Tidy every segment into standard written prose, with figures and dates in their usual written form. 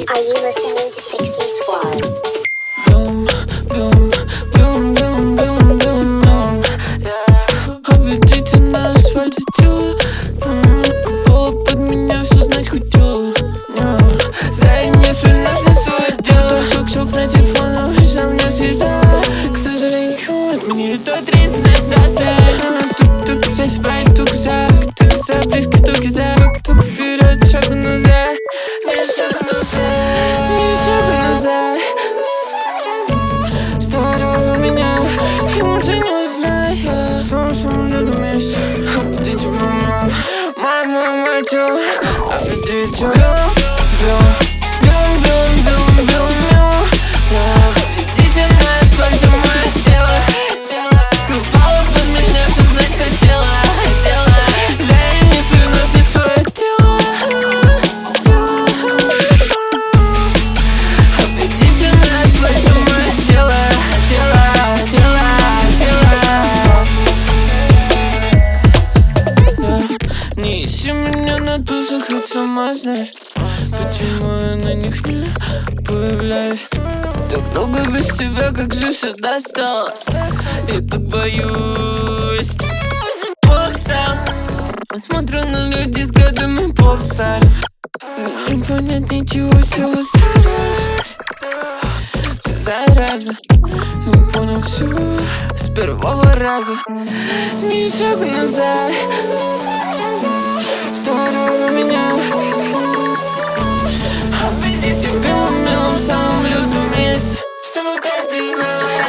Are you listening to Pixie Squad? Boom, boom, boom, boom, boom, boom, boom. Обидите на асфальте тело. Купала под меня, все знать хотела. Займешь у нас не свое дело. Шок-шок на телефон, вечно мне связала. К сожалению, отменили тот рейс, не достать. Тук-тук, связь, брать тук-зак. Тук-зак, близко, тук-зак. Тук-тук, вперед, шаг назад. Не шаг назад, не шаг назад. Старого меня, ему уже не узнать. Сам лежу вместе. Обидите маму, мама, тело. Обидите, Идите на асфальте мое тело. Купала под меня, все знать хотела. Займи сырности свое тело. Обидите на асфальте мое тело. Не ищи меня на тусах, ведь сама знаешь, почему я на них не появляюсь. Так долго без тебя, как же все достало. Я так боюсь. Бог сам. Смотрю на людей с годами поп стали. Не понять ничего, все усталось. Ты зараза, не понял все с первого раза. Ни шаг назад. Старого меня. Обидите белым мелом в самом любимом месте, чтобы каждый знал.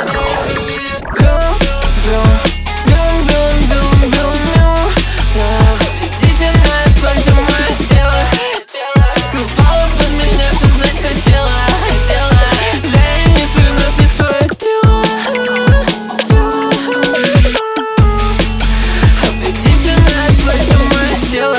Обидите на асфальте мое тело. Купала под меня, все знать хотела. Займи сырности свое тело. Обидите на асфальте мое тело.